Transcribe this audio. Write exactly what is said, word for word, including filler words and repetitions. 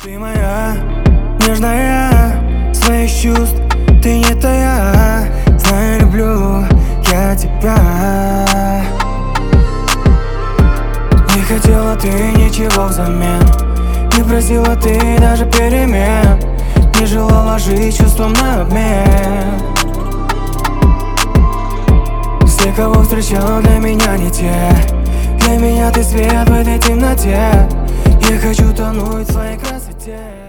Ты моя, нежная, своих чувств ты не тая. Знаю, люблю я тебя. Не хотела ты ничего взамен, не просила ты даже перемен, не желала жить чувством на обмен. Все, кого встречал, для меня не те. Для меня ты свет в этой темноте. Я хочу тонуть в своей красоте.